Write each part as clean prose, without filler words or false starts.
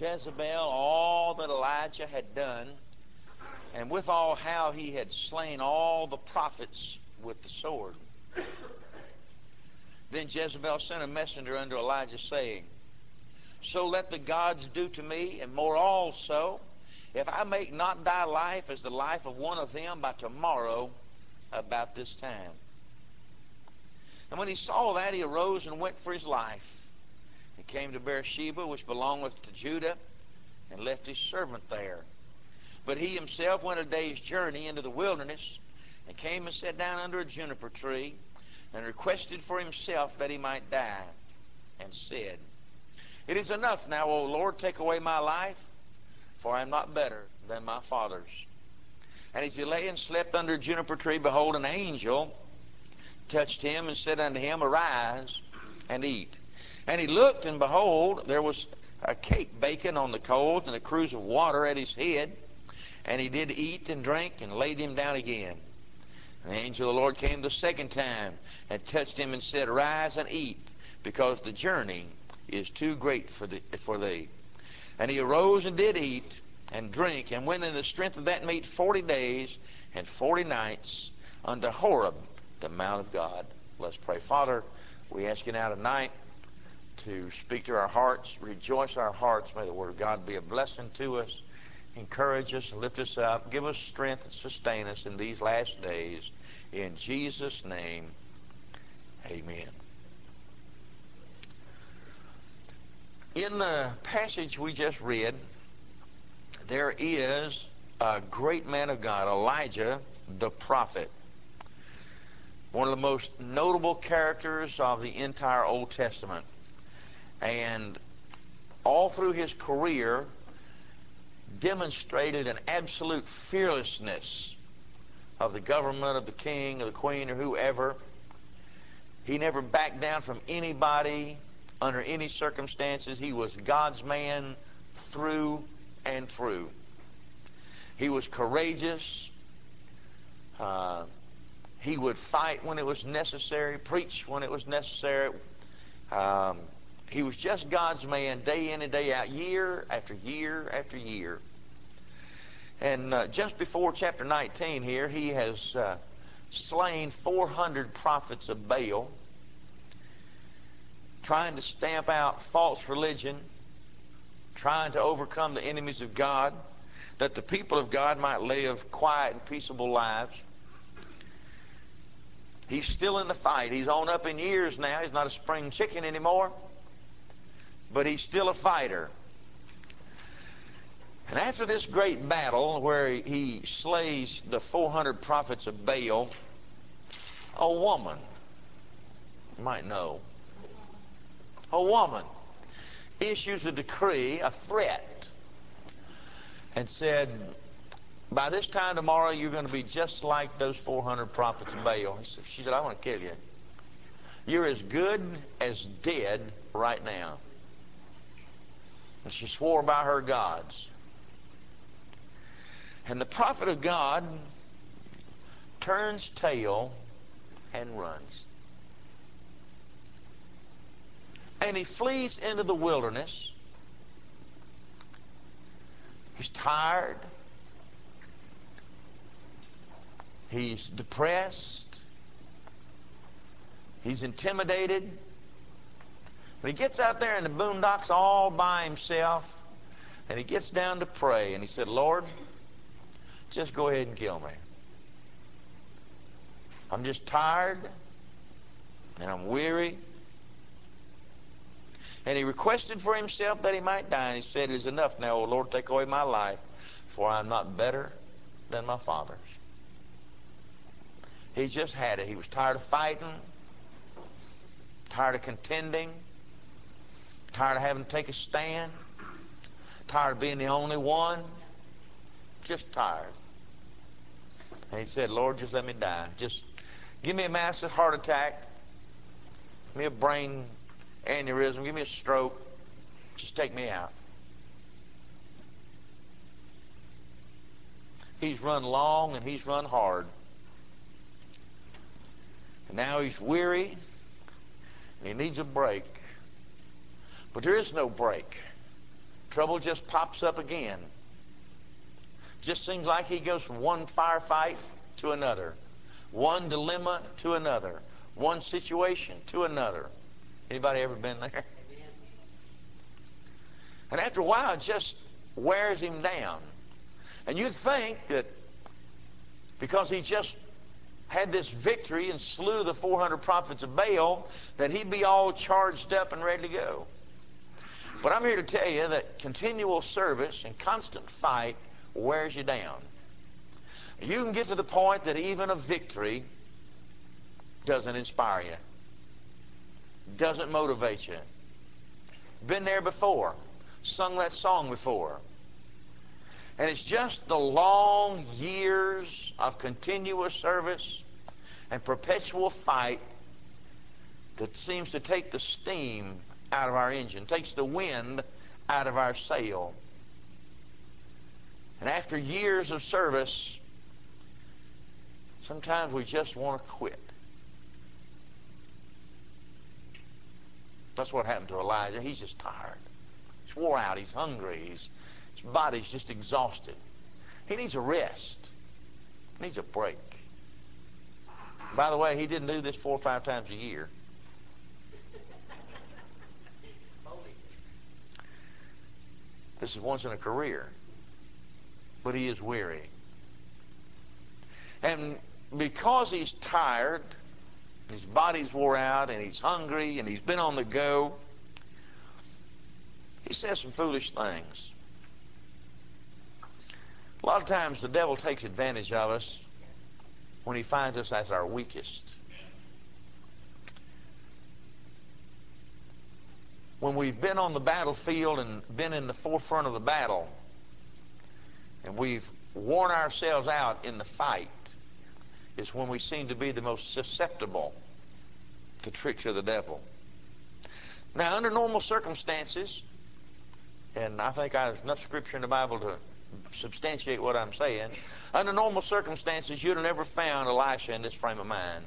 Jezebel all that Elijah had done, and withal how he had slain all the prophets with the sword. Then Jezebel sent a messenger unto Elijah, saying, So let the gods do to me, and more also, if I make not thy life as the life of one of them by tomorrow about this time. And when he saw that, he arose and went for his life. He came to Beersheba, which belongeth to Judah, and left his servant there. But he himself went a day's journey into the wilderness, and came and sat down under a juniper tree, and requested for himself that he might die, and said, It is enough now, O Lord, take away my life, for I am not better than my fathers. And as he lay and slept under a juniper tree, behold, an angel touched him and said unto him, Arise and eat. And he looked, and behold, there was a cake baking on the coals, and a cruse of water at his head. And he did eat and drink, and laid him down again. And the angel of the Lord came the second time, and touched him, and said, Rise and eat, because the journey is too great for thee. And he arose and did eat and drink, and went in the strength of that meat 40 days and 40 nights unto Horeb, the mount of God. Let's pray. Father, we ask you now tonight to speak to our hearts, rejoice our hearts. May the word of God be a blessing to us, encourage us, lift us up, give us strength and sustain us in these last days. In Jesus' name, amen. In the passage we just read, there is a great man of God, Elijah the prophet. One of the most notable characters of the entire Old Testament. And all through his career, demonstrated an absolute fearlessness of the government, of the king, of the queen, or whoever. He never backed down from anybody under any circumstances. He was God's man through and through. He was courageous. He would fight when it was necessary, preach when it was necessary. He was just God's man day in and day out, year after year after year. And just before chapter 19 here, he has slain 400 prophets of Baal, trying to stamp out false religion, trying to overcome the enemies of God, that the people of God might live quiet and peaceable lives. He's still in the fight. He's on up in years now. He's not a spring chicken anymore, but he's still a fighter. And after this great battle where he slays the 400 prophets of Baal, a woman, you might know, a woman issues a decree, a threat, and said, by this time tomorrow, you're going to be just like those 400 prophets of Baal. She said, I want to kill you. You're as good as dead right now. And she swore by her gods. And the prophet of God turns tail and runs. And he flees into the wilderness. He's tired. He's depressed. He's intimidated. When he gets out there in the boondocks all by himself, and he gets down to pray, and he said, Lord, just go ahead and kill me. I'm just tired, and I'm weary. And he requested for himself that he might die, and he said, It is enough now, O Lord, take away my life, for I am not better than my fathers. He just had it. He was tired of fighting, tired of contending, tired of having to take a stand, tired of being the only one, just tired. And he said, Lord, just let me die. Just give me a massive heart attack, give me a brain aneurysm, give me a stroke, just take me out. He's run long and he's run hard. And now he's weary and he needs a break. But there is no break. Trouble just pops up again. Just seems like he goes from one firefight to another, one dilemma to another, one situation to another. Anybody ever been there? And after a while, it just wears him down. And you'd think that because he just had this victory and slew the 400 prophets of Baal, that he'd be all charged up and ready to go. But I'm here to tell you that continual service and constant fight wears you down. You can get to the point that even a victory doesn't inspire you, doesn't motivate you. Been there before, sung that song before. And it's just the long years of continuous service and perpetual fight that seems to take the steam out of our engine, takes the wind out of our sail. And after years of service, sometimes we just want to quit. That's what happened to Elijah. He's just tired. He's wore out. He's hungry. His body's just exhausted. He needs a rest. He needs a break. By the way, he didn't do this 4 or 5 times a year. This is once in a career. But he is weary. And because he's tired, his body's wore out, and he's hungry, and he's been on the go, he says some foolish things. A lot of times the devil takes advantage of us when he finds us as our weakest. When we've been on the battlefield and been in the forefront of the battle, and we've worn ourselves out in the fight, is when we seem to be the most susceptible to tricks of the devil. Now, under normal circumstances, and I think there's enough scripture in the Bible to substantiate what I'm saying, under normal circumstances, you'd have never found Elisha in this frame of mind.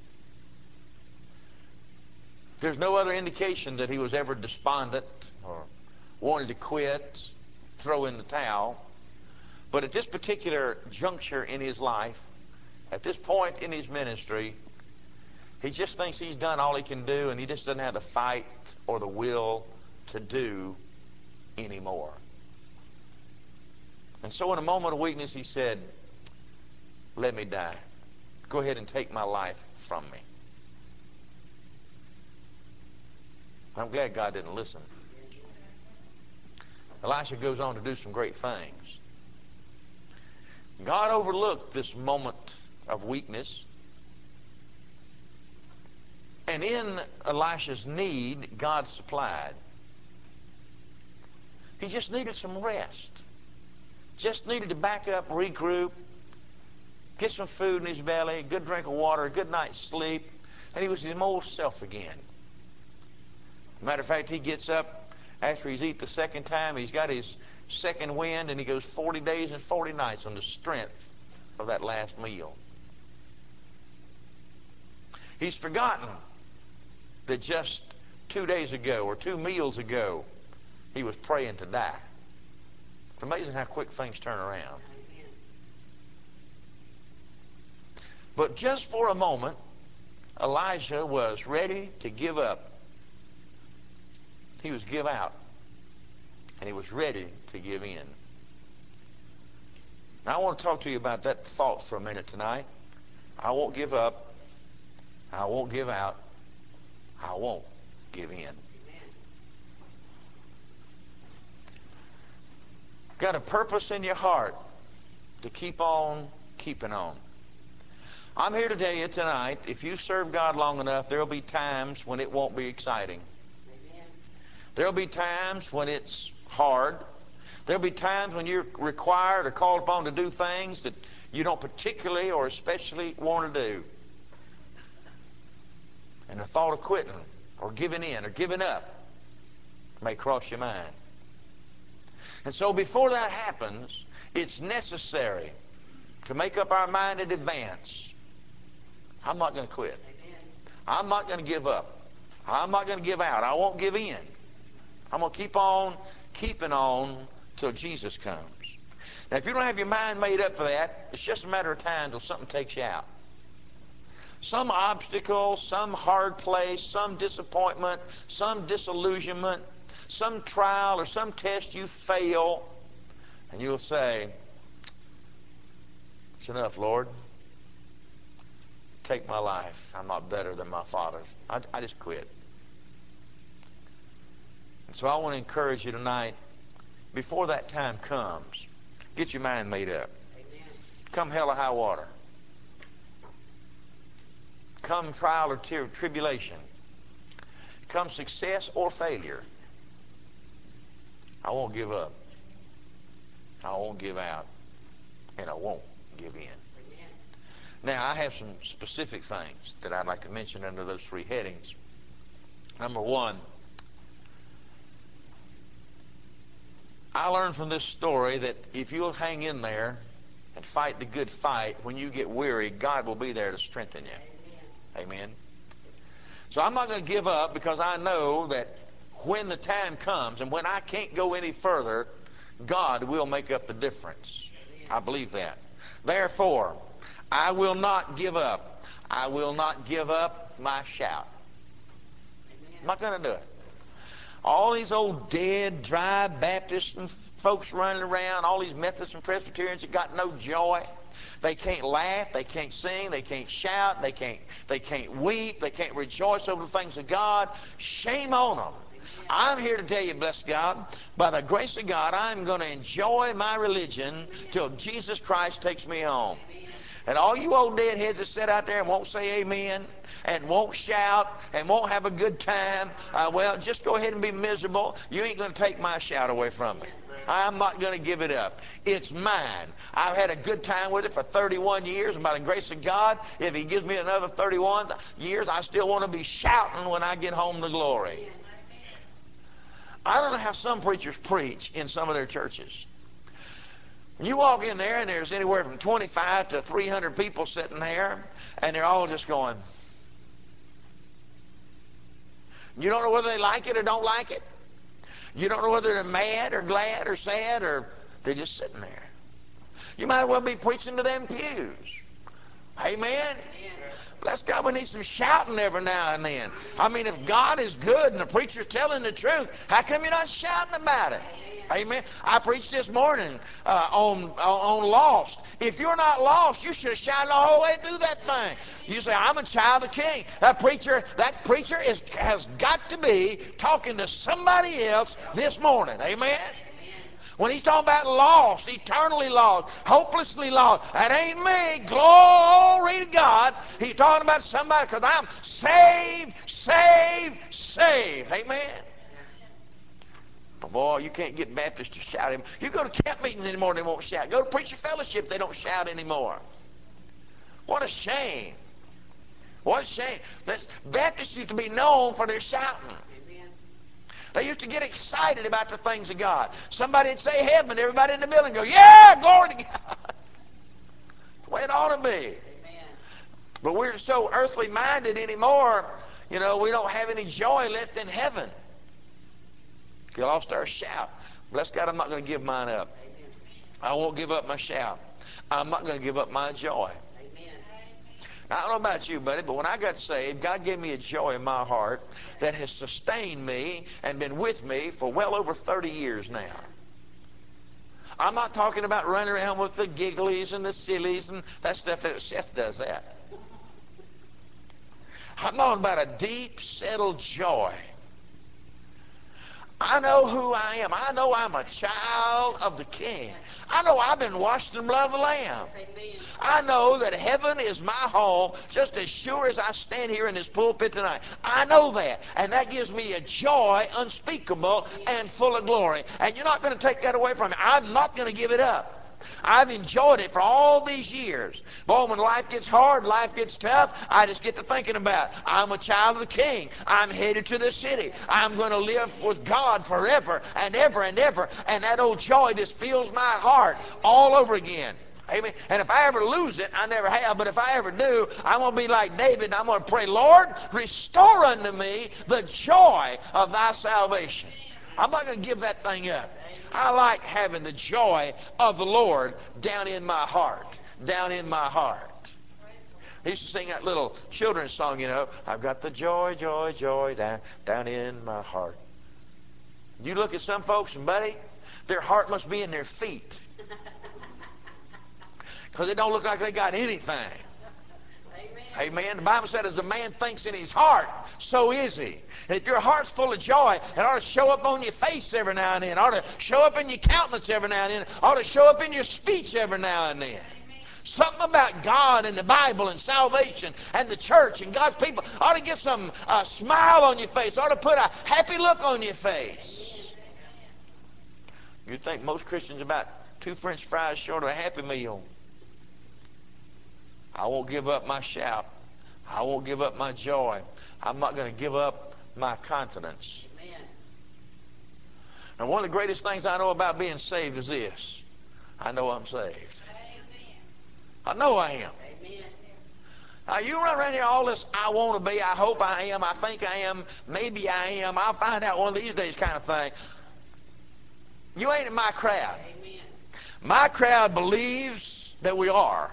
There's no other indication that he was ever despondent or wanted to quit, throw in the towel. But at this particular juncture in his life, at this point in his ministry, he just thinks he's done all he can do, and he just doesn't have the fight or the will to do anymore. And so in a moment of weakness, he said, "Let me die. Go ahead and take my life from me." I'm glad God didn't listen. Elisha goes on to do some great things. God overlooked this moment of weakness. And in Elisha's need, God supplied. He just needed some rest. Just needed to back up, regroup, get some food in his belly, a good drink of water, a good night's sleep, and he was his old self again. Matter of fact, he gets up after he's eaten the second time. He's got his second wind, and he goes 40 days and 40 nights on the strength of that last meal. He's forgotten that just 2 days ago or 2 meals ago, he was praying to die. It's amazing how quick things turn around. But just for a moment, Elijah was ready to give up. He was give out, and he was ready to give in. Now, I want to talk to you about that thought for a minute tonight. I won't give up. I won't give out. I won't give in. Got a purpose in your heart to keep on keeping on. I'm here to tell you tonight, if you serve God long enough, there'll be times when it won't be exciting. There'll be times when it's hard. There'll be times when you're required or called upon to do things that you don't particularly or especially want to do. And the thought of quitting or giving in or giving up may cross your mind. And so before that happens, it's necessary to make up our mind in advance. I'm not going to quit. I'm not going to give up. I'm not going to give out. I won't give in. I'm going to keep on keeping on till Jesus comes. Now, if you don't have your mind made up for that, it's just a matter of time till something takes you out. Some obstacle, some hard place, some disappointment, some disillusionment, some trial or some test you fail, and you'll say, it's enough, Lord. Take my life. I'm not better than my father's. I just quit. And so I want to encourage you tonight, before that time comes, get your mind made up. Amen. Come hell or high water. Come trial or tribulation. Come success or failure. I won't give up. I won't give out. And I won't give in. Amen. Now, I have some specific things that I'd like to mention under those three headings. Number one, I learned from this story that if you'll hang in there and fight the good fight, when you get weary, God will be there to strengthen you. Amen. Amen. So I'm not going to give up, because I know that when the time comes and when I can't go any further, God will make up the difference. I believe that. Therefore, I will not give up. I will not give up my shout. I'm not going to do it. All these old dead, dry Baptists and folks running around, all these Methodists and Presbyterians that got no joy. They can't laugh, they can't sing, they can't shout, they can't weep, they can't rejoice over the things of God. Shame on them. I'm here to tell you, bless God, by the grace of God, I'm going to enjoy my religion till Jesus Christ takes me home. And all you old deadheads that sit out there and won't say amen and won't shout and won't have a good time, well, just go ahead and be miserable. You ain't going to take my shout away from me. I'm not going to give it up. It's mine. I've had a good time with it for 31 years, and by the grace of God, if he gives me another 31 years, I still want to be shouting when I get home to glory. I don't know how some preachers preach in some of their churches. You walk in there and there's anywhere from 25 to 300 people sitting there, and they're all just going. You don't know whether they like it or don't like it. You don't know whether they're mad or glad or sad, or they're just sitting there. You might as well be preaching to them pews. Amen? Bless God, we need some shouting every now and then. I mean, if God is good and the preacher's telling the truth, how come you're not shouting about it? Amen. I preached this morning on lost. If you're not lost, you should have shouted the whole way through that thing. You say, I'm a child of the King. That preacher has got to be talking to somebody else this morning. Amen. When he's talking about lost, eternally lost, hopelessly lost, that ain't me. Glory to God. He's talking about somebody, because I'm saved, saved, saved. Amen. But boy, you can't get Baptists to shout him. You go to camp meetings anymore, they won't shout. Go to preacher fellowship, they don't shout anymore. What a shame. What a shame. Baptists used to be known for their shouting. They used to get excited about the things of God. Somebody would say heaven, everybody in the building go, yeah, glory to God. The way it ought to be. Amen. But we're so earthly minded anymore, we don't have any joy left in heaven. You lost our shout. Bless God, I'm not going to give mine up. Amen. I won't give up my shout. I'm not going to give up my joy. Amen. Now, I don't know about you, buddy, but when I got saved, God gave me a joy in my heart that has sustained me and been with me for well over 30 years now. I'm not talking about running around with the gigglies and the sillies and that stuff. That Seth does that. I'm talking about a deep, settled joy. I know who I am. I know I'm a child of the King. I know I've been washed in the blood of the Lamb. I know that heaven is my home just as sure as I stand here in this pulpit tonight. I know that. And that gives me a joy unspeakable and full of glory. And you're not going to take that away from me. I'm not going to give it up. I've enjoyed it for all these years. Boy, when life gets hard, life gets tough, I just get to thinking about, I'm a child of the King. I'm headed to the city. I'm going to live with God forever and ever and ever. And that old joy just fills my heart all over again. Amen. And if I ever lose it, I never have, but if I ever do, I'm going to be like David, and I'm going to pray, Lord, restore unto me the joy of thy salvation. I'm not going to give that thing up. I like having the joy of the Lord down in my heart. Down in my heart. He used to sing that little children's song, you know. I've got the joy, joy, joy down in my heart. You look at some folks, and buddy, their heart must be in their feet. Because it don't look like they got anything. Amen. The Bible said, as a man thinks in his heart, so is he. And if your heart's full of joy, it ought to show up on your face every now and then. It ought to show up in your countenance every now and then. It ought to show up in your speech every now and then. Something about God and the Bible and salvation and the church and God's people ought to get some smile on your face. Ought to put a happy look on your face. You'd think most Christians about 2 French fries short of a Happy Meal. I won't give up my shout. I won't give up my joy. I'm not going to give up my confidence. Amen. And one of the greatest things I know about being saved is this. I know I'm saved. Amen. I know I am. Amen. Now you run around here all this, I want to be, I hope I am, I think I am, maybe I am, I'll find out one of these days kind of thing. You ain't in my crowd. Amen. My crowd believes that we are.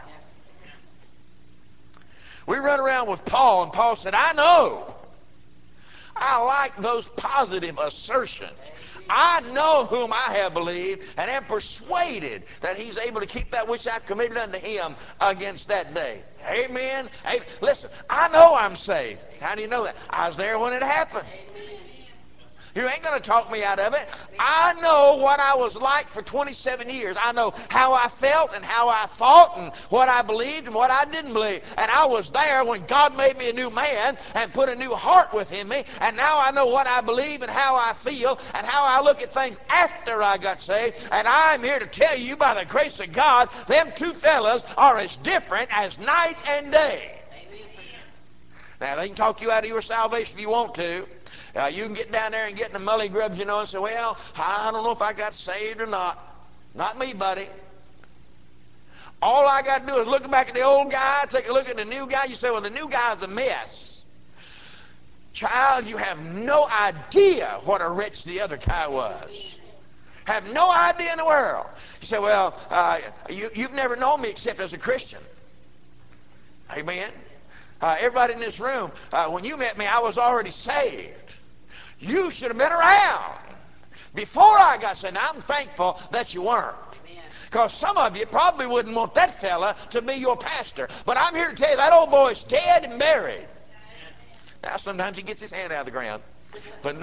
We run around with Paul, and Paul said, I know. I like those positive assertions. I know whom I have believed, and am persuaded that he's able to keep that which I've committed unto him against that day. Amen. Hey, listen, I know I'm saved. How do you know that? I was there when it happened. You ain't going to talk me out of it. I know what I was like for 27 years. I know how I felt and how I thought and what I believed and what I didn't believe. And I was there when God made me a new man and put a new heart within me. And now I know what I believe and how I feel and how I look at things after I got saved. And I'm here to tell you, by the grace of God, them two fellas are as different as night and day. Now, they can talk you out of your salvation if you want to. You can get down there and get in the mully grubs, you know, and say, well, I don't know if I got saved or not. Not me, buddy. All I got to do is look back at the old guy, take a look at the new guy. You say, well, the new guy's a mess. Child, you have no idea what a wretch the other guy was. Have no idea in the world. You say, well, you've never known me except as a Christian. Amen. Everybody in this room, when you met me, I was already saved. You should have been around before I got saved. Now, I'm thankful that you weren't. Because some of you probably wouldn't want that fella to be your pastor. But I'm here to tell you that old boy's dead and buried. Now, sometimes he gets his hand out of the ground. But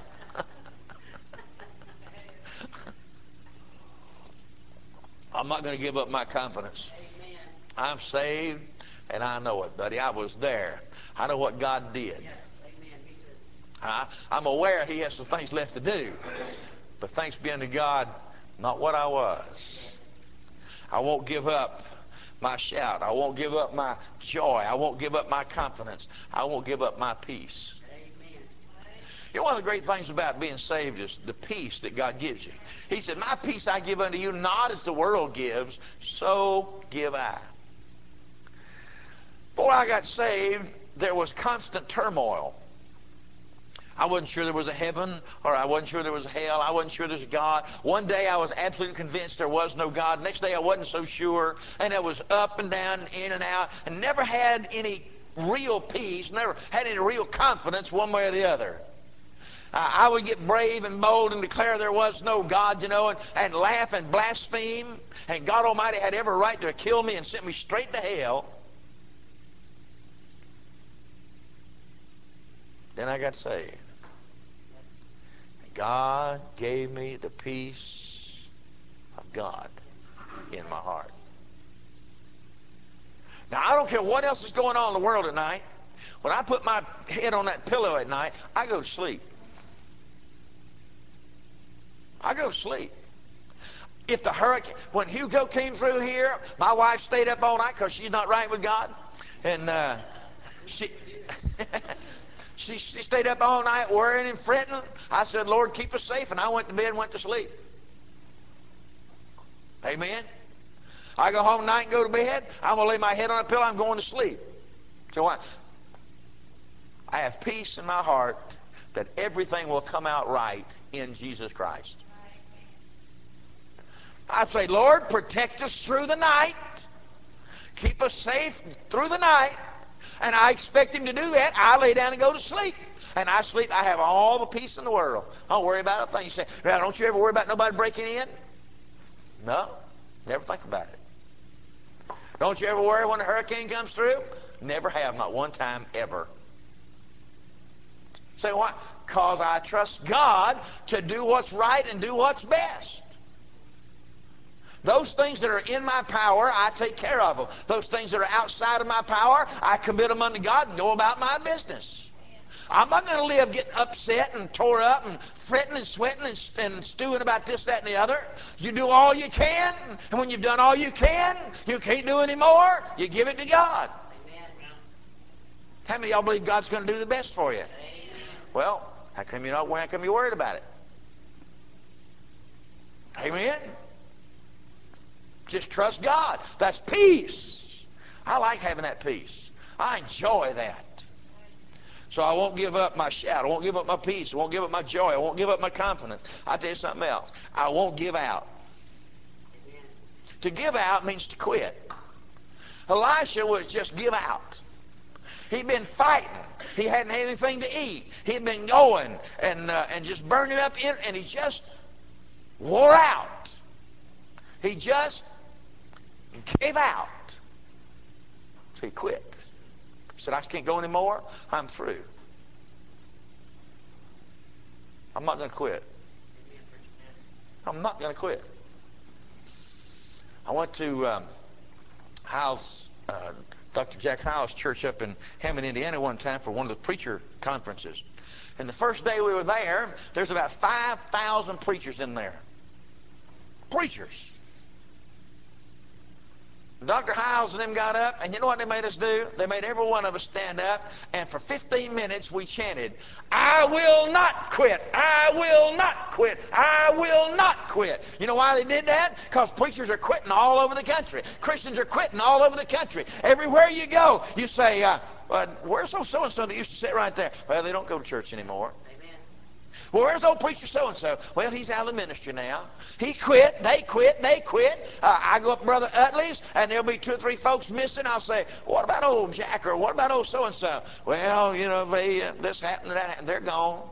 I'm not going to give up my confidence. I'm saved, and I know it, buddy. I was there. I know what God did. I'm aware he has some things left to do. But thanks be unto God, not what I was. I won't give up my shout. I won't give up my joy. I won't give up my confidence. I won't give up my peace. Amen. You know, one of the great things about being saved is the peace that God gives you. He said, my peace I give unto you, not as the world gives, so give I. Before I got saved, there was constant turmoil. I wasn't sure there was a heaven, or I wasn't sure there was a hell. I wasn't sure there was a God. One day I was absolutely convinced there was no God. Next day I wasn't so sure. And I was up and down, in and out, and never had any real peace, never had any real confidence one way or the other. I would get brave and bold and declare there was no God, you know, and laugh and blaspheme. And God Almighty had every right to kill me and sent me straight to hell. Then I got saved. God gave me the peace of God in my heart. Now, I don't care what else is going on in the world at night. When I put my head on that pillow at night, I go to sleep. I go to sleep. If the hurricane, when Hugo came through here, my wife stayed up all night because she's not right with God. And she... She stayed up all night worrying and fretting. I said, Lord, keep us safe. And I went to bed and went to sleep. Amen. I go home tonight and go to bed. I'm going to lay my head on a pillow. I'm going to sleep. So I have peace in my heart that everything will come out right in Jesus Christ. I say, Lord, protect us through the night. Keep us safe through the night. And I expect him to do that. I lay down and go to sleep. And I sleep. I have all the peace in the world. I don't worry about a thing. You say, well, don't you ever worry about nobody breaking in? No. Never think about it. Don't you ever worry when a hurricane comes through? Never have. Not one time ever. Say why? Because I trust God to do what's right and do what's best. Those things that are in my power, I take care of them. Those things that are outside of my power, I commit them unto God and go about my business. I'm not going to live getting upset and tore up and fretting and sweating and stewing about this, that, and the other. You do all you can, and when you've done all you can, you can't do any more, you give it to God. How many of y'all believe God's going to do the best for you? Well, how come you're worried about it? Amen? Just trust God. That's peace. I like having that peace. I enjoy that. So I won't give up my shout. I won't give up my peace. I won't give up my joy. I won't give up my confidence. I'll tell you something else. I won't give out. To give out means to quit. Elisha was just give out. He'd been fighting. He hadn't had anything to eat. He'd been going and just burning up, and he just wore out. He just gave out. So he quit. He said, I can't go anymore. I'm through. I'm not going to quit. I'm not going to quit. I went to Dr. Jack Hyles' church up in Hammond, Indiana one time for one of the preacher conferences. And the first day we were there, there's about 5,000 preachers in there. Preachers. Dr. Hyles and them got up, and you know what they made us do? They made every one of us stand up, and for 15 minutes we chanted, I will not quit, I will not quit, I will not quit. You know why they did that? Because preachers are quitting all over the country. Christians are quitting all over the country. Everywhere you go, you say, where's those so-and-so that used to sit right there? Well, they don't go to church anymore. Well, where's old preacher so-and-so? Well, he's out of the ministry now. He quit, they quit, they quit. I go up to Brother Utley's, and there'll be 2 or 3 folks missing. I'll say, what about old Jack, or what about old so-and-so? Well, you know, this happened, that happened. They're gone.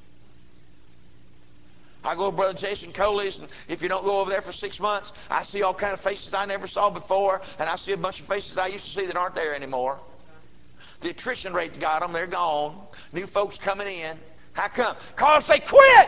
I go to Brother Jason Coley's, and if you don't go over there for 6 months, I see all kind of faces I never saw before, and I see a bunch of faces I used to see that aren't there anymore. The attrition rate got them. They're gone. New folks coming in. How come? Because they quit.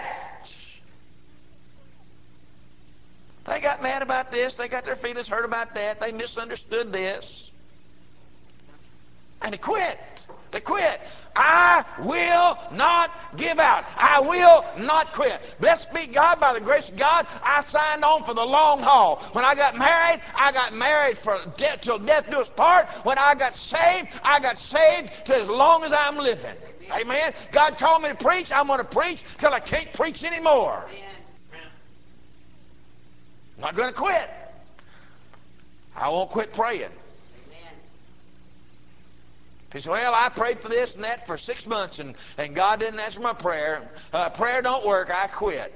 They got mad about this. They got their feelings hurt about that. They misunderstood this. And they quit. They quit. I will not give out. I will not quit. Blessed be God, by the grace of God, I signed on for the long haul. When I got married for death, till death do us part. When I got saved to as long as I'm living. Amen. God called me to preach. I'm going to preach till I can't preach anymore. I'm not going to quit. I won't quit praying. He said, well, I prayed for this and that for 6 months, and God didn't answer my prayer. Prayer don't work. I quit.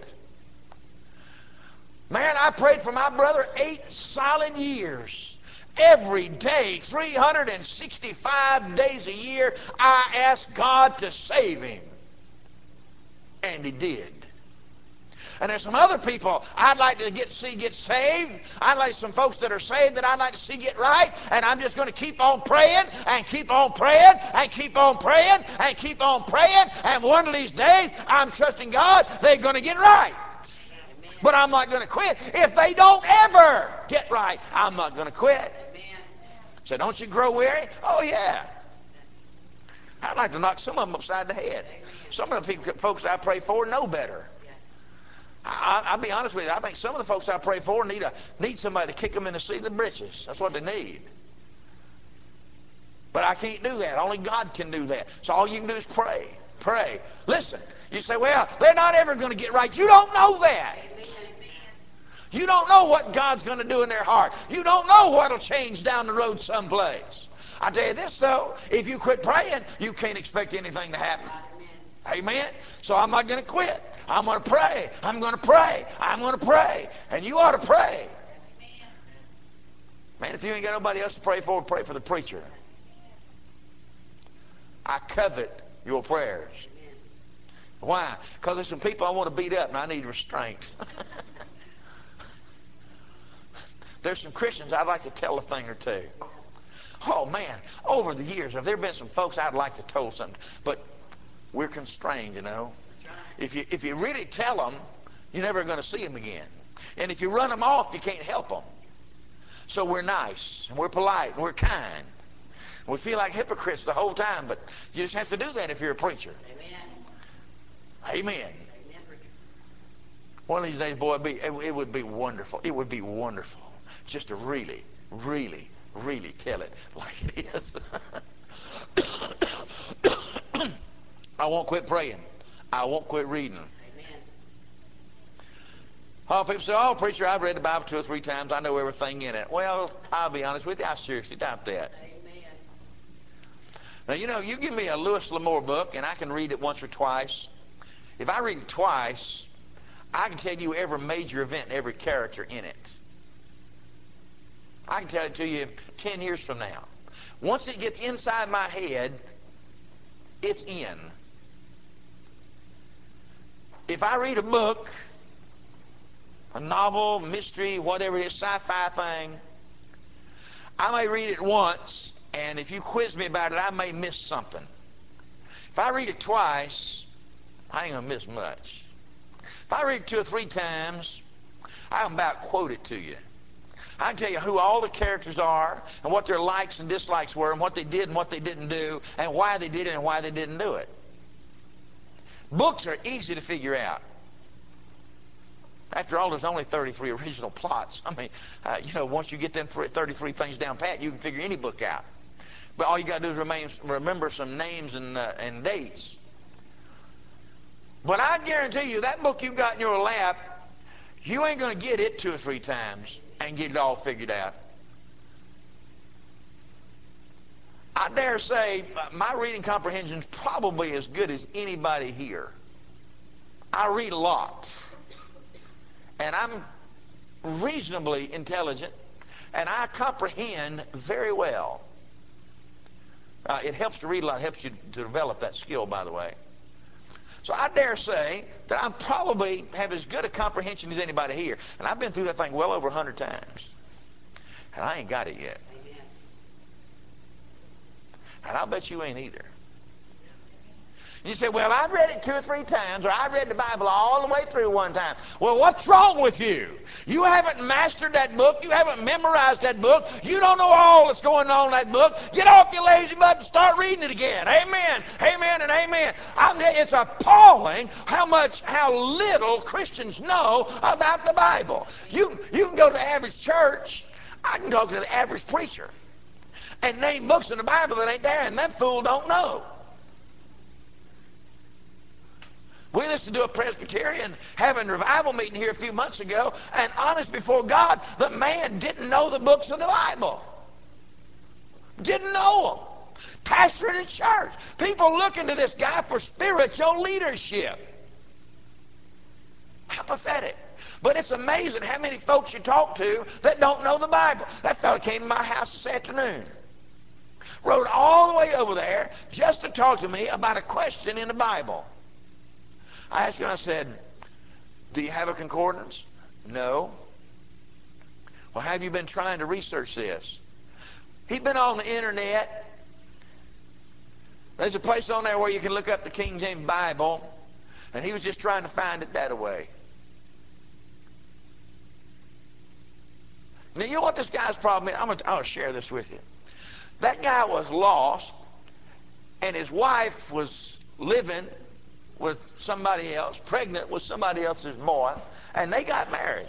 Man, I prayed for my brother 8 solid years. Every day, 365 days a year, I asked God to save him. And he did. And there's some other people I'd like to see get saved. I'd like some folks that are saved that I'd like to see get right. And I'm just going to keep on praying and keep on praying and keep on praying and keep on praying. And one of these days, I'm trusting God, they're going to get right. But I'm not going to quit. If they don't ever get right, I'm not going to quit. So don't you grow weary? Oh, yeah. I'd like to knock some of them upside the head. Some of the folks I pray for know better. I'll be honest with you. I think some of the folks I pray for need somebody to kick them in the seat of the britches. That's what they need. But I can't do that. Only God can do that. So all you can do is pray. Pray. Listen, you say, well, they're not ever going to get right. You don't know that. You don't know what God's going to do in their heart. You don't know what will change down the road someplace. I tell you this, though. If you quit praying, you can't expect anything to happen. Amen? So I'm not going to quit. I'm going to pray. I'm going to pray. I'm going to pray. And you ought to pray. Man, if you ain't got nobody else to pray for the preacher. I covet your prayers. Why? Because there's some people I want to beat up and I need restraint. There's some Christians I'd like to tell a thing or two. Oh man, over the years, have there been some folks I'd like to tell something, but we're constrained, you know. If you really tell them, you're never going to see them again. And if you run them off, you can't help them. So we're nice, and we're polite, and we're kind. We feel like hypocrites the whole time, but you just have to do that if you're a preacher. Amen. Amen. One of these days, boy, it would be wonderful. It would be wonderful just to really, really, really tell it like it is. I won't quit praying. I won't quit reading. Oh, people say, oh, preacher, I've read the Bible 2 or 3 times. I know everything in it. Well, I'll be honest with you. I seriously doubt that. Now, you know, you give me a Louis L'Amour book, and I can read it once or twice. If I read it twice, I can tell you every major event and every character in it. I can tell it to you 10 years from now. Once it gets inside my head, it's in. If I read a book, a novel, mystery, whatever it is, sci-fi thing, I may read it once, and if you quiz me about it, I may miss something. If I read it twice, I ain't going to miss much. If I read it 2 or 3 times, I can about quote it to you. I can tell you who all the characters are and what their likes and dislikes were and what they did and what they didn't do and why they did it and why they didn't do it. Books are easy to figure out. After all, there's only 33 original plots. I mean, you know, once you get them 33 things down pat, you can figure any book out. But all you got to do is remember some names and dates. But I guarantee you, that book you got in your lap, you ain't going to get it 2 or 3 times and get it all figured out. I dare say my reading comprehension is probably as good as anybody here. I read a lot. And I'm reasonably intelligent, and I comprehend very well. It helps to read a lot. It helps you to develop that skill, by the way. So I dare say that I probably have as good a comprehension as anybody here. And I've been through that thing well over 100 times. And I ain't got it yet. And I'll bet you ain't either. You say, well, I've read it 2 or 3 times, or I read the Bible all the way through one time. Well, what's wrong with you? You haven't mastered that book. You haven't memorized that book. You don't know all that's going on in that book. Get off your lazy butt and start reading it again. Amen, amen, and amen. It's appalling how little Christians know about the Bible. You can go to the average church. I can talk to the average preacher and name books in the Bible that ain't there, and that fool don't know. We listened to a Presbyterian having a revival meeting here a few months ago, and honest before God, the man didn't know the books of the Bible. Didn't know them. Pastoring a church. People looking to this guy for spiritual leadership. How pathetic. But it's amazing how many folks you talk to that don't know the Bible. That fellow came to my house this afternoon. Rode all the way over there just to talk to me about a question in the Bible. I asked him, I said, do you have a concordance? No. Well, have you been trying to research this? He'd been on the internet. There's a place on there where you can look up the King James Bible, and he was just trying to find it that way. Now, you know what this guy's problem is? I'll share this with you. That guy was lost, and his wife was living with somebody else, pregnant with somebody else's boy, and they got married.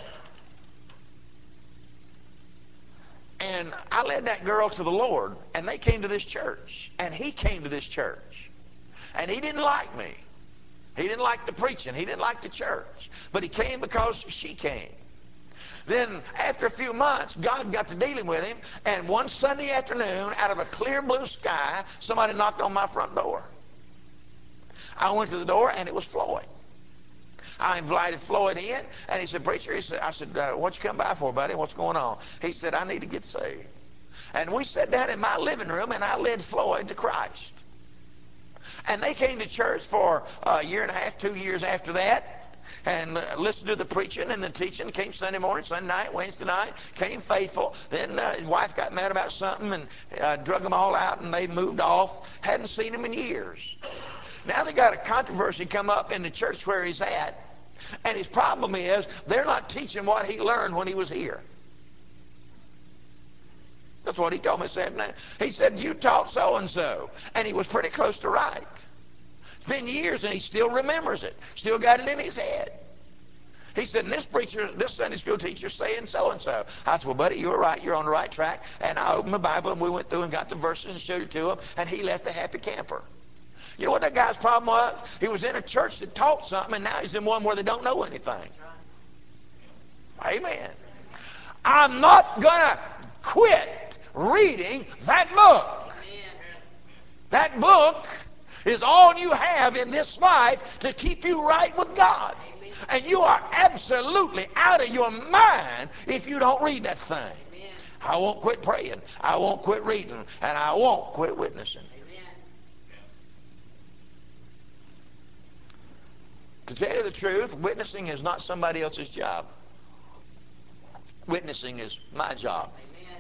And I led that girl to the Lord, and they came to this church, and he came to this church. And he didn't like me. He didn't like the preaching. He didn't like the church. But he came because she came. Then after a few months, God got to dealing with him, and one Sunday afternoon, out of a clear blue sky, somebody knocked on my front door. I went to the door, and it was Floyd. I invited Floyd in, and he said, "Preacher," I said, "What you come by for, buddy? What's going on?" He said, "I need to get saved." And we sat down in my living room, and I led Floyd to Christ. And they came to church for a year and a half, 2 years after that, and listened to the preaching and the teaching. Came Sunday morning, Sunday night, Wednesday night, came faithful. Then his wife got mad about something and drug them all out, and they moved off. Hadn't seen him in years. Now they got a controversy come up in the church where he's at, and his problem is they're not teaching what he learned when he was here. That's what he told me this afternoon. He said, "You taught so-and-so," and he was pretty close to right. It's been years, and he still remembers it. Still got it in his head. He said, "And this preacher, this Sunday school teacher saying so-and-so." I said, "Well, buddy, you were right. You're on the right track." And I opened my Bible, and we went through and got the verses and showed it to him, and he left a happy camper. You know what that guy's problem was? He was in a church that taught something, and now he's in one where they don't know anything. Amen. I'm not going to quit reading that book. That book is all you have in this life to keep you right with God. And you are absolutely out of your mind if you don't read that thing. I won't quit praying. I won't quit reading. And I won't quit witnessing. To tell you the truth, witnessing is not somebody else's job. Witnessing is my job.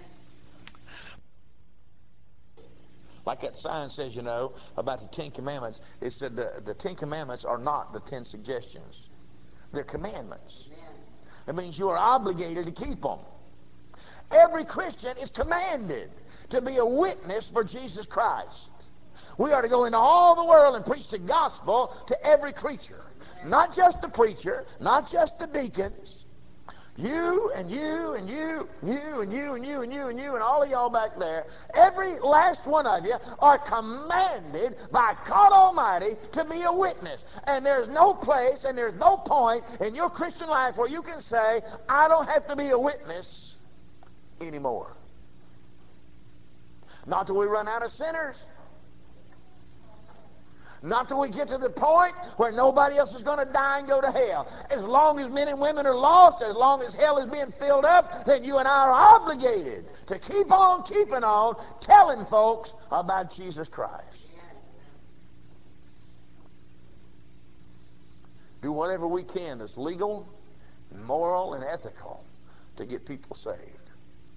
Like that sign says, you know, about the 10 Commandments. It said the 10 Commandments are not the 10 suggestions. They're commandments. It means you are obligated to keep them. Every Christian is commanded to be a witness for Jesus Christ. We are to go into all the world and preach the gospel to every creature. Not just the preacher, not just the deacons. You and you and you, you and you and you and you and you and all of y'all back there, every last one of you are commanded by God Almighty to be a witness. And there's no place and there's no point in your Christian life where you can say, "I don't have to be a witness anymore." Not till we run out of sinners. Not till we get to the point where nobody else is going to die and go to hell. As long as men and women are lost, as long as hell is being filled up, then you and I are obligated to keep on keeping on telling folks about Jesus Christ. Do whatever we can that's legal, moral, and ethical to get people saved.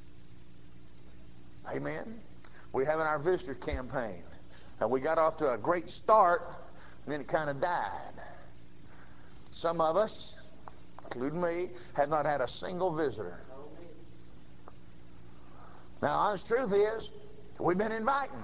Amen? We're having our visitor campaign. And we got off to a great start, and then it kind of died. Some of us, including me, have not had a single visitor. Now, honest truth is, we've been inviting.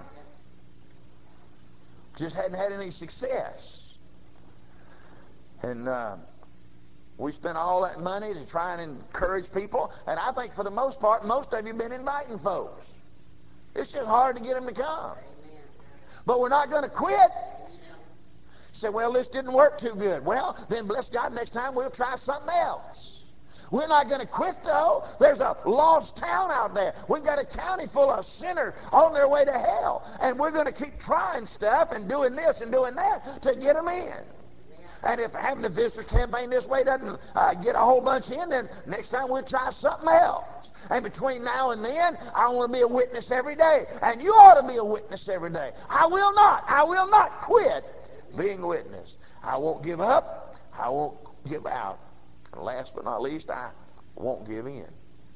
Just hadn't had any success. And we spent all that money to try and encourage people, and I think for the most part, most of you have been inviting folks. It's just hard to get them to come. But we're not going to quit. Say, "Well, this didn't work too good." Well, then bless God, next time we'll try something else. We're not going to quit, though. There's a lost town out there. We've got a county full of sinners on their way to hell. And we're going to keep trying stuff and doing this and doing that to get them in. And if having a visitor campaign this way doesn't get a whole bunch in, then next time we'll try something else. And between now and then, I want to be a witness every day. And you ought to be a witness every day. I will not quit being a witness. I won't give up. I won't give out. And last but not least, I won't give in.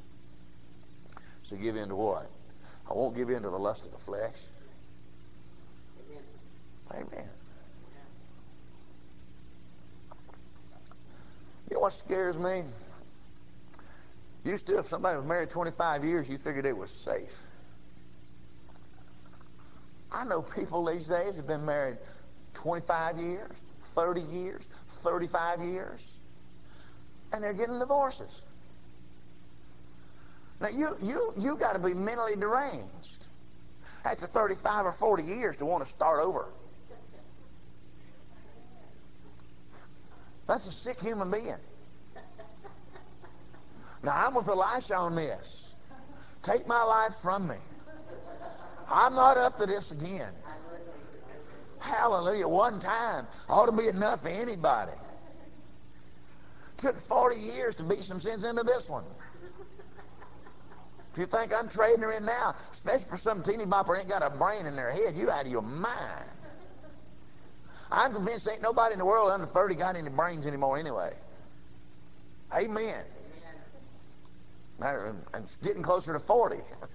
So give in to what? I won't give in to the lust of the flesh. Amen. You know what scares me? Used to, if somebody was married 25 years, you figured it was safe. I know people these days have been married 25 years, 30 years, 35 years, and they're getting divorces. Now, you got to be mentally deranged after 35 or 40 years to want to start over. That's a sick human being. Now, I'm with Elisha on this. Take my life from me. I'm not up to this again. Hallelujah. One time ought to be enough for anybody. Took 40 years to beat some sins into this one. If you think I'm trading her in now, especially for some teeny bopper ain't got a brain in their head, you out of your mind. I'm convinced ain't nobody in the world under 30 got any brains anymore anyway. Amen. I'm getting closer to 40.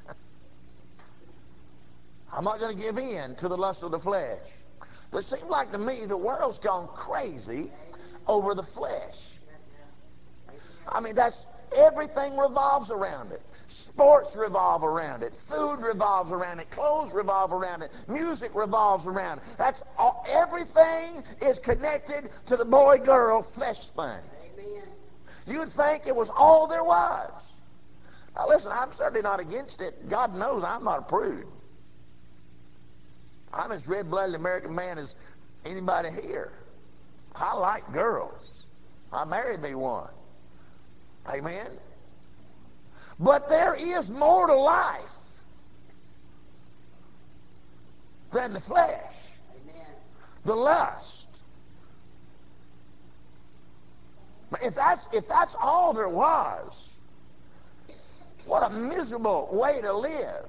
I'm not going to give in to the lust of the flesh. But it seems like to me the world's gone crazy over the flesh. I mean, everything revolves around it. Sports revolve around it. Food revolves around it. Clothes revolve around it. Music revolves around it. That's all, everything is connected to the boy-girl flesh thing. You'd think it was all there was. Now listen, I'm certainly not against it. God knows I'm not a prude. I'm as red-blooded American man as anybody here. I like girls. I married me one. Amen. But there is more to life than the flesh. Amen. The lust. If that's all there was, what a miserable way to live.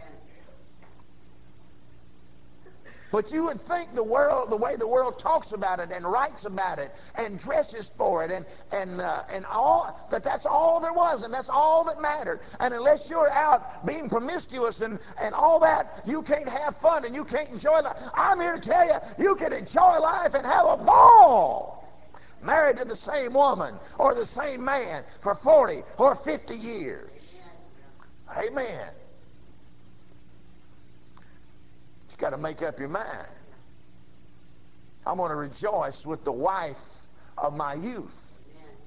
But you would think the world, the way the world talks about it and writes about it and dresses for it and all, that's all there was and that's all that mattered. And unless you're out being promiscuous and all that, you can't have fun and you can't enjoy life. I'm here to tell you, you can enjoy life and have a ball. Married to the same woman or the same man for 40 or 50 years. Amen. You got to make up your mind. I'm going to rejoice with the wife of my youth.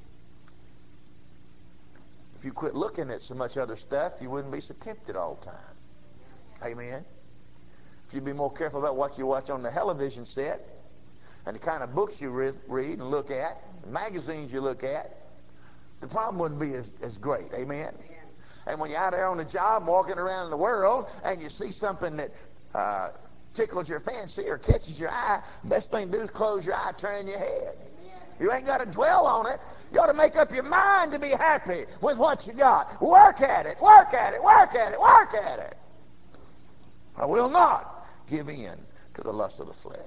If you quit looking at so much other stuff, you wouldn't be so tempted all the time. Amen. If you'd be more careful about what you watch on the television set and the kind of books you read and look at, the magazines you look at, the problem wouldn't be as great. Amen. And when you're out there on the job walking around in the world and you see something that tickles your fancy or catches your eye, best thing to do is close your eye, turn your head. You ain't got to dwell on it. You ought to make up your mind to be happy with what you got. Work at it, work at it, work at it, work at it. I will not give in to the lust of the flesh.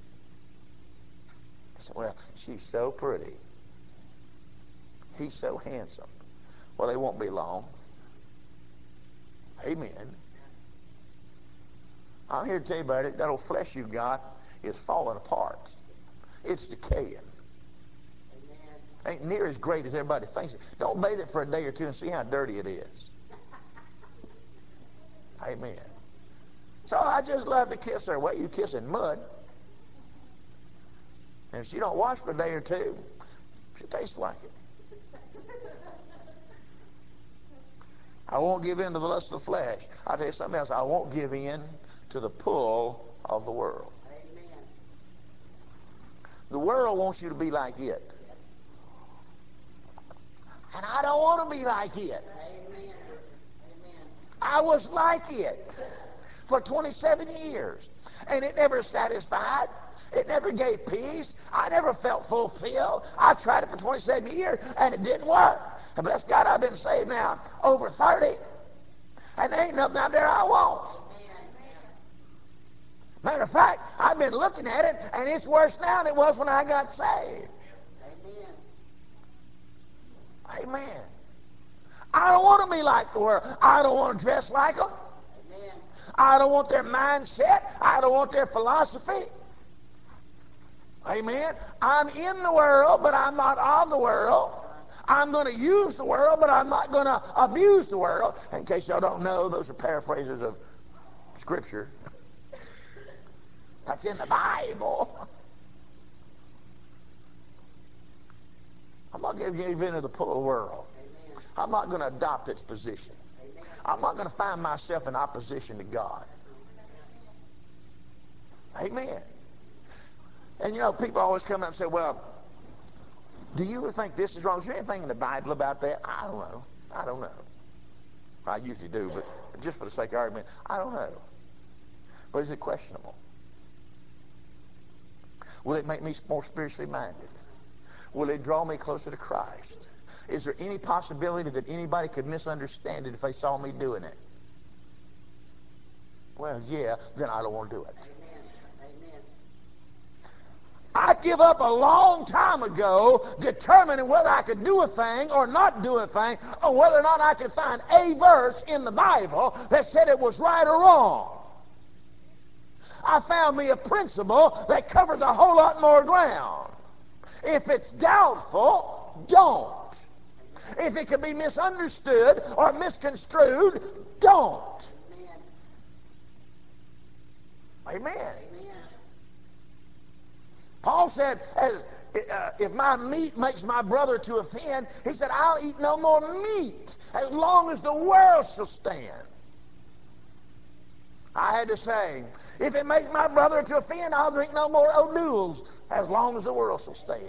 I said, well, she's so pretty. He's so handsome. Well, they won't be long. Amen. I'm here to tell you about it. That old flesh you got is falling apart. It's decaying. Ain't near as great as everybody thinks. Don't bathe it for a day or two and see how dirty it is. Amen. So I just love to kiss her. Well, you kiss in mud. And if she don't wash for a day or two, she tastes like it. I won't give in to the lust of the flesh. I'll tell you something else. I won't give in to the pull of the world. Amen. The world wants you to be like it. And I don't want to be like it. Amen. I was like it for 27 years. And it never satisfied. It never gave peace. I never felt fulfilled. I tried it for 27 years and it didn't work. And bless God, I've been saved now over 30. And there ain't nothing out there I want. Matter of fact, I've been looking at it and it's worse now than it was when I got saved. Amen. Amen. I don't want to be like the world. I don't want to dress like them. Amen. I don't want their mindset. I don't want their philosophy. Amen. I'm in the world, but I'm not of the world. I'm going to use the world, but I'm not going to abuse the world. In case y'all don't know, those are paraphrases of Scripture. That's in the Bible. I'm not going to give in to the pull of the world. I'm not going to adopt its position. I'm not going to find myself in opposition to God. Amen. And you know, people always come up and say, well, do you think this is wrong? Is there anything in the Bible about that? I don't know. I don't know. I usually do, but just for the sake of argument, I don't know. But is it questionable? Will it make me more spiritually minded? Will it draw me closer to Christ? Is there any possibility that anybody could misunderstand it if they saw me doing it? Well, yeah, then I don't want to do it. Amen. I give up a long time ago determining whether I could do a thing or not do a thing, or whether or not I could find a verse in the Bible that said it was right or wrong. I found me a principle that covers a whole lot more ground. If it's doubtful, don't. If it can be misunderstood or misconstrued, don't. Amen. Amen. Paul said, if my meat makes my brother to offend, he said, I'll eat no more meat as long as the world shall stand. I had to say, if it makes my brother to offend, I'll drink no more O'Doul's as long as the world shall stand.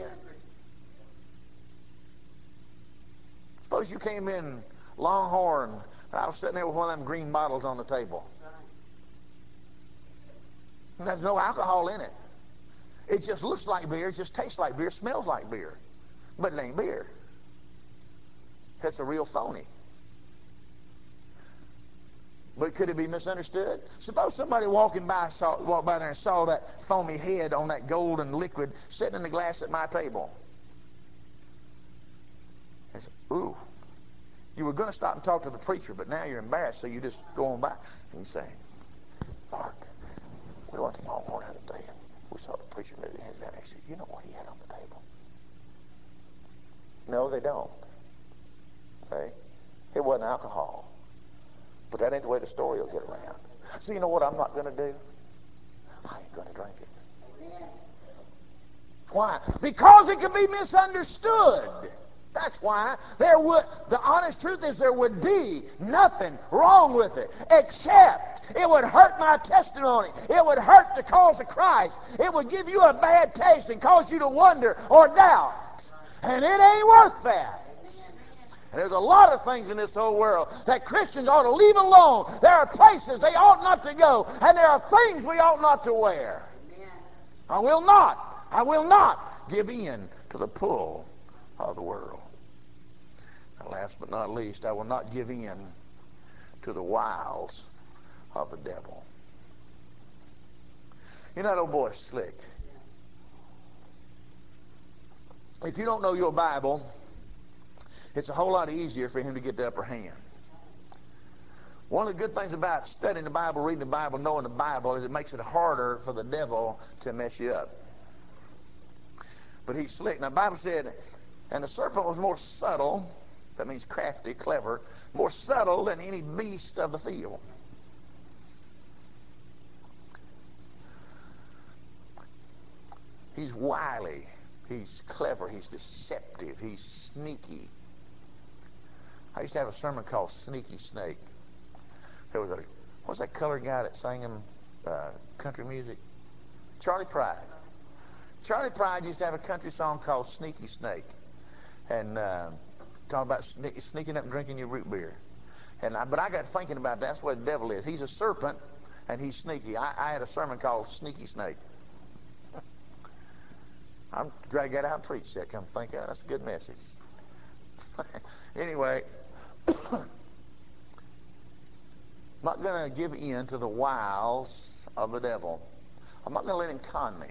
Suppose you came in Longhorn and I was sitting there with one of them green bottles on the table. And there's no alcohol in it. It just looks like beer, it just tastes like beer, smells like beer. But it ain't beer. It's a real phony. But could it be misunderstood? Suppose somebody walked by there and saw that foamy head on that golden liquid sitting in the glass at my table. They said, ooh, you were going to stop and talk to the preacher, but now you're embarrassed, so you just go on by. And you say, Mark, we went to Longhorn the other day, and we saw the preacher moving his head. He said, you know what he had on the table? No, they don't. Okay? It wasn't alcohol. But that ain't the way the story will get around. So you know what I'm not going to do? I ain't going to drink it. Why? Because it can be misunderstood. That's why the honest truth is there would be nothing wrong with it, except it would hurt my testimony. It would hurt the cause of Christ. It would give you a bad taste and cause you to wonder or doubt. And it ain't worth that. And there's a lot of things in this whole world that Christians ought to leave alone. There are places they ought not to go, and there are things we ought not to wear. I will not give in to the pull of the world. And last but not least, I will not give in to the wiles of the devil. You know that old boy Slick. If you don't know your Bible, it's a whole lot easier for him to get the upper hand. One of the good things about studying the Bible, reading the Bible, knowing the Bible, is it makes it harder for the devil to mess you up. But he's slick. Now the Bible said, and the serpent was more subtle, that means crafty, clever, more subtle than any beast of the field. He's wily, he's clever, he's deceptive, he's sneaky. I used to have a sermon called Sneaky Snake. There was what's that colored guy that sang him country music? Charlie Pride. Charlie Pride used to have a country song called Sneaky Snake. And talking about sneaking up and drinking your root beer. But I got thinking about that's what the devil is. He's a serpent and he's sneaky. I had a sermon called Sneaky Snake. I'm dragging that out and preach that. Come think of it. That's a good message. Anyway, I'm not going to give in to the wiles of the devil. I'm not going to let him con me.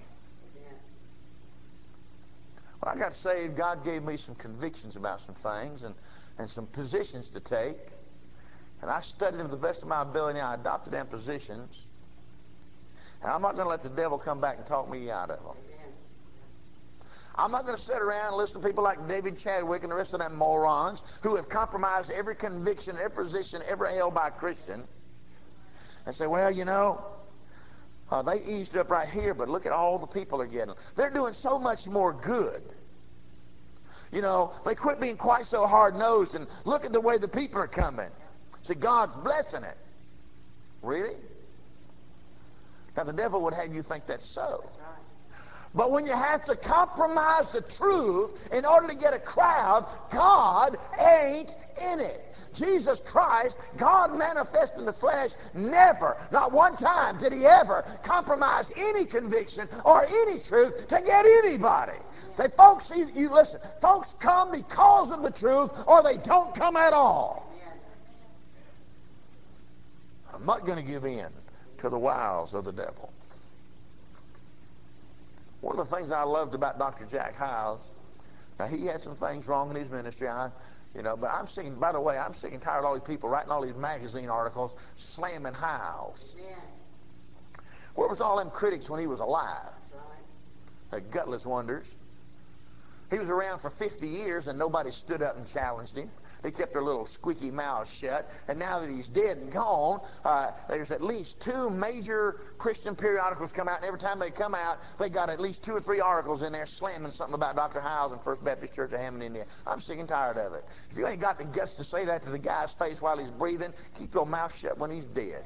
When I got saved, God gave me some convictions about some things and some positions to take. And I studied them to the best of my ability. I adopted them positions. And I'm not going to let the devil come back and talk me out of them. I'm not going to sit around and listen to people like David Chadwick and the rest of them morons who have compromised every conviction, every position ever held by a Christian and say, well, you know, they eased up right here, but look at all the people they're getting. They're doing so much more good. You know, they quit being quite so hard-nosed and look at the way the people are coming. See, God's blessing it. Really? Now, the devil would have you think that's so. But when you have to compromise the truth in order to get a crowd, God ain't in it. Jesus Christ, God manifest in the flesh, never, not one time did he ever compromise any conviction or any truth to get anybody. They, folks, you listen, folks come because of the truth or they don't come at all. I'm not going to give in to the wiles of the devil. One of the things I loved about Dr. Jack Hyles, now he had some things wrong in his ministry, but I'm sick, by the way, I'm sick and tired of all these people writing all these magazine articles slamming Hyles. Where was all them critics when he was alive? The gutless wonders. He was around for 50 years and nobody stood up and challenged him. They kept their little squeaky mouths shut. And now that he's dead and gone, there's at least 2 major Christian periodicals come out. And every time they come out, they got at least 2 or 3 articles in there slamming something about Dr. Hyles and First Baptist Church of Hammond, Indiana. I'm sick and tired of it. If you ain't got the guts to say that to the guy's face while he's breathing, keep your mouth shut when he's dead.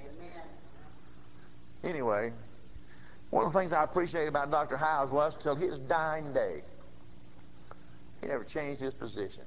Anyway, one of the things I appreciate about Dr. Hyles was, till his dying day, he never changed his position.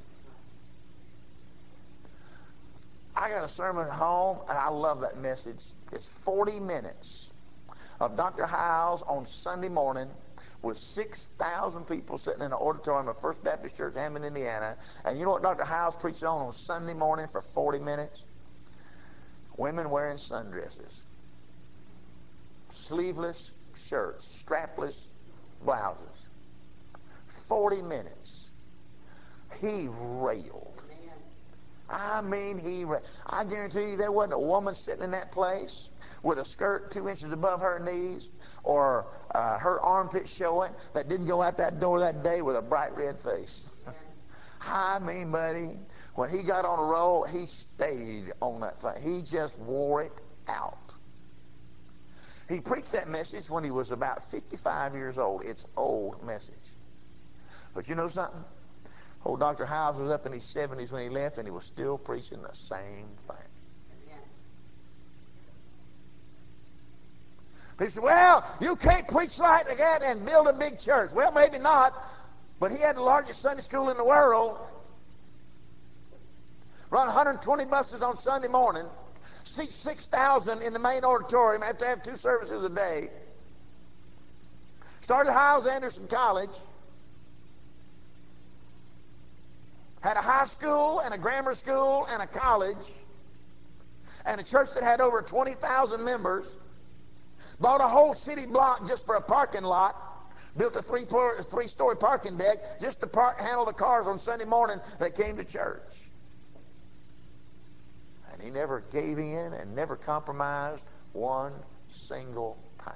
I got a sermon at home, and I love that message. It's 40 minutes of Dr. Hyles on Sunday morning with 6,000 people sitting in the auditorium of First Baptist Church, Hammond, Indiana. And you know what Dr. Hyles preached on Sunday morning for 40 minutes? Women wearing sundresses, sleeveless shirts, strapless blouses. 40 minutes. He railed. I mean, I guarantee you there wasn't a woman sitting in that place with a skirt 2 inches above her knees or her armpit showing that didn't go out that door that day with a bright red face. I mean, buddy, when he got on a roll, he stayed on that thing. He just wore it out. He preached that message when he was about 55 years old. It's an old message. But you know something? Old Dr. Hyles was up in his 70s when he left, and he was still preaching the same thing. People say, well, you can't preach like that and build a big church. Well, maybe not, but he had the largest Sunday school in the world. Run 120 buses on Sunday morning, seat 6,000 in the main auditorium, have to have 2 services a day. Started Hyles Anderson College. Had a high school and a grammar school and a college and a church that had over 20,000 members. Bought a whole city block just for a parking lot. Built a 3-story parking deck just to handle the cars on Sunday morning that came to church. And he never gave in and never compromised one single time.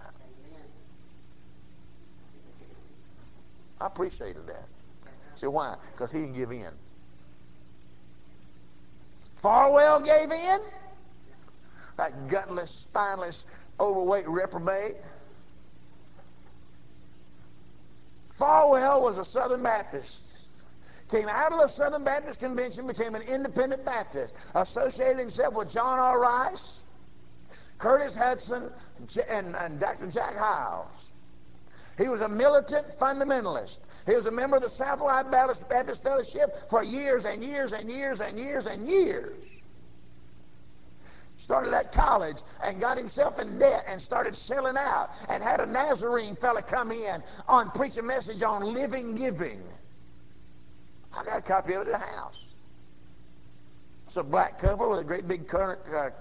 I appreciated that. See why? Because he didn't give in. Farwell gave in. That gutless, spineless, overweight reprobate. Farwell was a Southern Baptist. Came out of the Southern Baptist Convention, became an independent Baptist. Associated himself with John R. Rice, Curtis Hudson, and Dr. Jack Hyles. He was a militant fundamentalist. He was a member of the Southwide Baptist Fellowship for years and years and years and years and years. Started at college and got himself in debt and started selling out and had a Nazarene fella come in on preach a message on living giving. I got a copy of it at the house. It's a black cover with a great big corn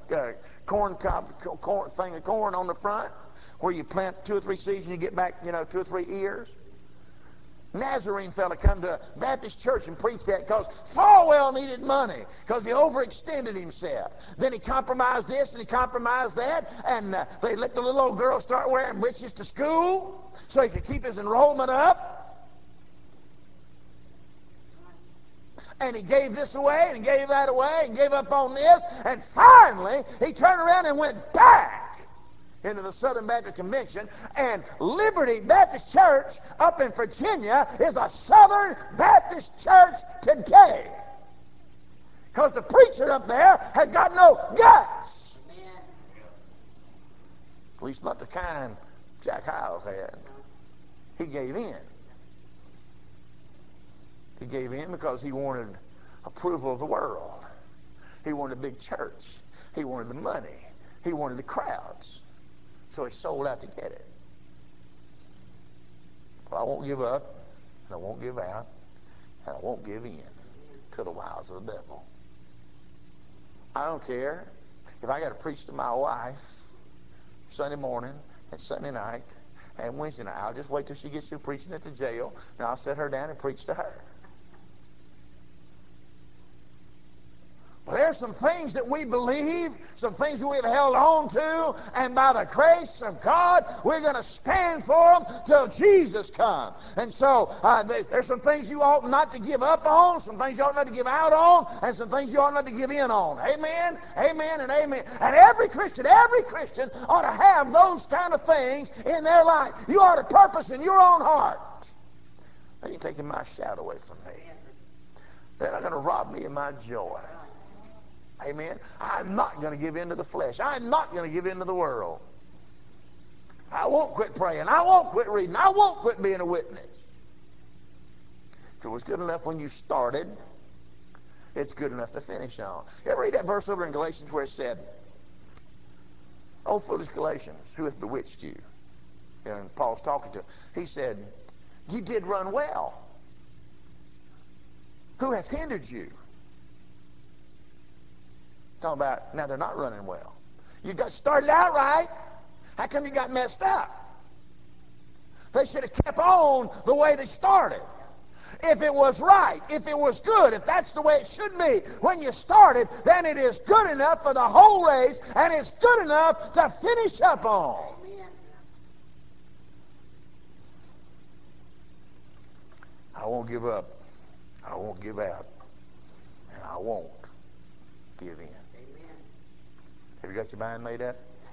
thing of corn on the front, where you plant 2 or 3 seeds and you get back, 2 or 3 ears. Nazarene fella come to a Baptist church and preached that because Falwell needed money because he overextended himself. Then he compromised this and he compromised that, and they let the little old girl start wearing breeches to school so he could keep his enrollment up. And he gave this away and gave that away and gave up on this, and finally he turned around and went back into the Southern Baptist Convention, and Liberty Baptist Church up in Virginia is a Southern Baptist church today because the preacher up there had got no guts. At least not the kind Jack Hyles had. He gave in. He gave in because he wanted approval of the world. He wanted a big church. He wanted the money. He wanted the crowds. So he sold out to get it. Well, I won't give up, and I won't give out, and I won't give in to the wiles of the devil. I don't care if I got to preach to my wife Sunday morning and Sunday night and Wednesday night. I'll just wait till she gets through preaching at the jail, and I'll set her down and preach to her. Well, there's some things that we believe, some things that we've held on to, and by the grace of God, we're going to stand for them till Jesus comes. And so there's some things you ought not to give up on, some things you ought not to give out on, and some things you ought not to give in on. Amen, amen, and amen. And every Christian ought to have those kind of things in their life. You ought to purpose in your own heart. Now, you're taking my shout away from me. They're not going to rob me of my joy. Amen. I'm not going to give in to the flesh. I'm not going to give in to the world. I won't quit praying. I won't quit reading. I won't quit being a witness. If it was good enough when you started, it's good enough to finish on. You ever read that verse over in Galatians where it said, "O foolish Galatians, who hath bewitched you?" And Paul's talking to them. He said, "You did run well. Who hath hindered you?" Talking about now they're not running well. You got started out right. How come you got messed up? They should have kept on the way they started. If it was right, if it was good, if that's the way it should be when you started, then it is good enough for the whole race, and it's good enough to finish up on. I won't give up. I won't give out. And I won't give in. Have you got your mind made up?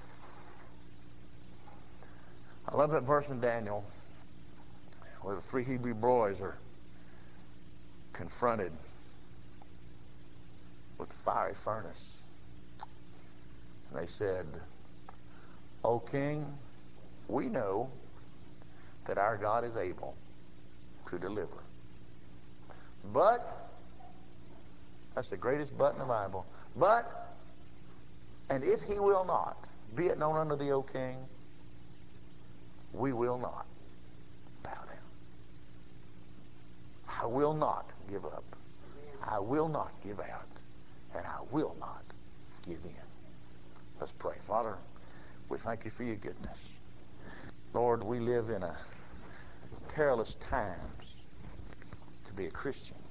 I love that verse in Daniel where the 3 Hebrew boys are confronted with the fiery furnace. And they said, "O King, we know that our God is able to deliver. But," that's the greatest but in the Bible, "but, and if he will not, be it known unto thee, O King, we will not bow down." I will not give up. I will not give out. And I will not give in. Let's pray. Father, we thank you for your goodness. Lord, we live in a perilous times to be a Christian.